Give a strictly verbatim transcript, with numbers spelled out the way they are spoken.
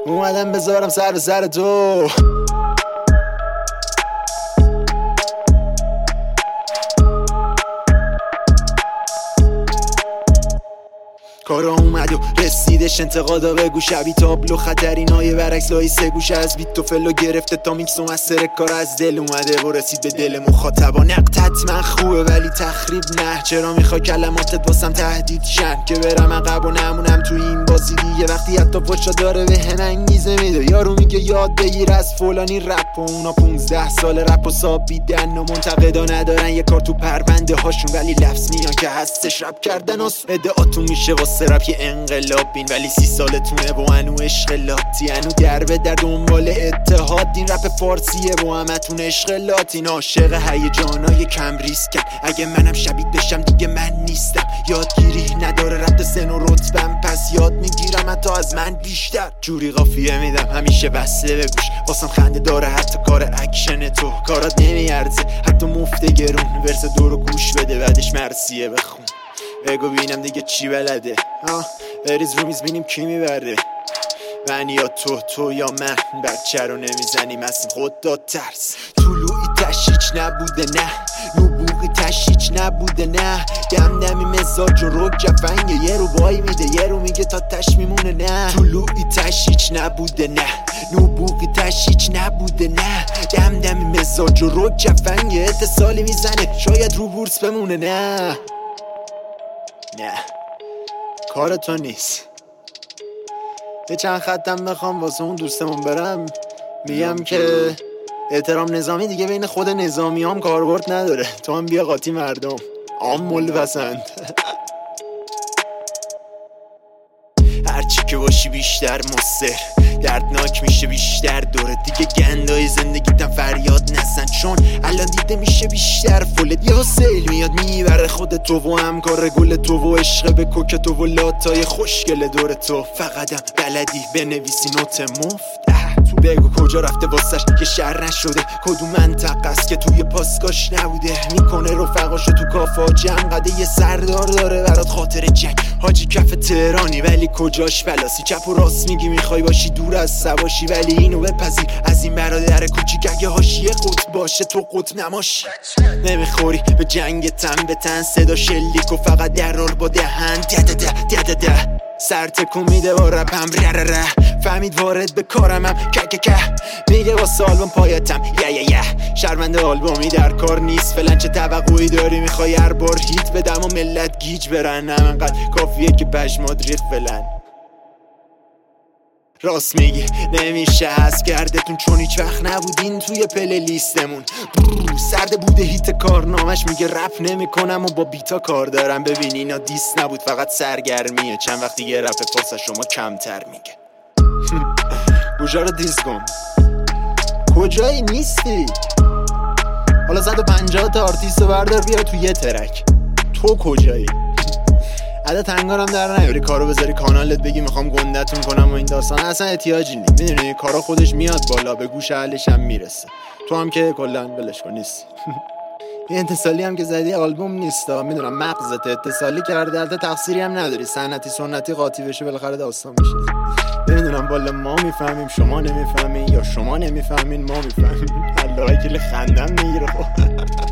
اومدم بذارم سر به سر تو. کارا اومد و رسیدش انتقادا بگو شبی تابلو خطرینای برعکس لای سه گوش از بیت و فلو گرفته تا میکس و مستر کار از دل اومده و رسید به دل مخاطبا. نقد حتما خوبه ولی تخریب نه. چرا میخوای کلماتت واسم تهدید شن که برم عقب و نمونم تو این بازی دیگه؟ وقتی حتی فاشا داره به هم انگیزه میده. یارو میگه یاد بگیر از فلانی رپ و اونا پونزده سال رپ و سابیدن و منتقدا ندارن یه کار تو پرونده هاشون ولی لفظ میان که هستش رپ کردن و ادعاتون میشه واسه رپ یه انقلاب بین ولی سی سالتونه و انو عشق لاتی انو دربه در دنبال اتحاد. این رپ فارسیه و همتون عشق لاتین عاشق هیجانای کم ریسکم. اگه منم شبیه بشم دیگه من نیستم. یادگیری نداره رپ سن و رتبم پس یاد میگیرم حتی از من بیشتر. جوری قافیه میدم همیشه بسته به گوش واسم خنده داره حتی کار اکشن تو. کارات نمیارزه حتی مفت گرون ورس دو رو گوش بده بعدش مرسیه بخون. بگو بینم دیگه چی بلده. آه بریز رو میز بینیم کی میبره. من یا تو تو یا من بچه رو نمیزنیم از خود داد ترس. طلوعی تشیچ نبوده نه نبوغی تشیچ نبوده نه. دم دمی مزاج و رک جفنگه یه رو بای میده یه رو میگه تا تش میمونه نه. طلوعی تشیچ نبوده نه نبوغی تشیچ نبوده نه. دم دمی مزاج و رک جفنگه اتصالی میزنه شاید رو بورس بمونه نه. نه کار تو نیست. یه چند خطم بخوام واسه اون دوستمون برم میگم که احترام نظامی دیگه بین خود نظامی هم کاربرد نداره. تو هم بیا قاطی مردم عام مل پسند. هرچی که باشی بیشتر مصر دردناک میشه بیشتر داره دیگه. گندای زندگیتم فریاد نزن چون الان دیده میشه بیشتر. فلت یا سیل میاد میبره خود تو و همکار گل تو و عشق به کوک تو و لاتای خوشگل دور تو. فقطم بلدی بنویسی نوت مفت. تو بگو کجا رفته واسش که شر نشده. کدوم منطقه است که توی پاسکاش نبوده. میکنه رفقاشو تو کافا جمع قده یه سردار داره برات خاطر جنگ. حاجی کف تهرانی ولی کجاش فلاسی. چپ و راست میگی میخوای باشی دور از سواشی ولی اینو بپذیر از این برادر کوچیک اگه حاشیه قطب باشه تو قطب نماشی. نمیخوری به جنگ تن به تن صدا شلیک و فقط درار با دهن ده ده ده ده ده. سر تکون میده با رپم ره ره ره. فهمید وارد به کارمم که که که. میگه واسه آلبوم پایتم یه یه یه. شرمنده آلبومی در کار نیست فلان. چه توقعی داری میخوای هر بار هیت بدم و ملت گیج برن؟ نه انقدر کافیه که پشمات ریخ فلان. راست میگی نمیشه حس کردتون چون هیچ وقت نبودین توی پلی لیستمون. سرده بوده هیت کارنامش میگه رپ نمی کنم و با بیتا کار دارم. ببین اینا دیس نبود فقط سرگرمیه. چند وقت دیگه رپ پاس شما کمتر میگه. گوشا رو دیز کن کجایی نیستی؟ حالا صد و پنجاه تا آرتیست رو بردار بیا تو یه ترک. تو کجایی؟ عدد تنگارم در نیاری کارو بذاری کانالت بگی میخوام گندتون کنم و این داستان اصلا احتیاجی نیست. میدونی کارا خودش میاد بالا به گوش اهلش هم میرسه. تو هم که کلا ولش کن نیست. این اتصالی هم که زدی آلبوم نیست. میدونم مغزت اتصالی کرده البته تقصیری هم نداری. سنتی سنتی قاطی بشه بالاخره داستان میشه. نمیدونم بالا ما میفهمیم شما نمیفهمین یا شما نمیفهمین ما میفهمیم. الله وکیل خندم میگیره. خب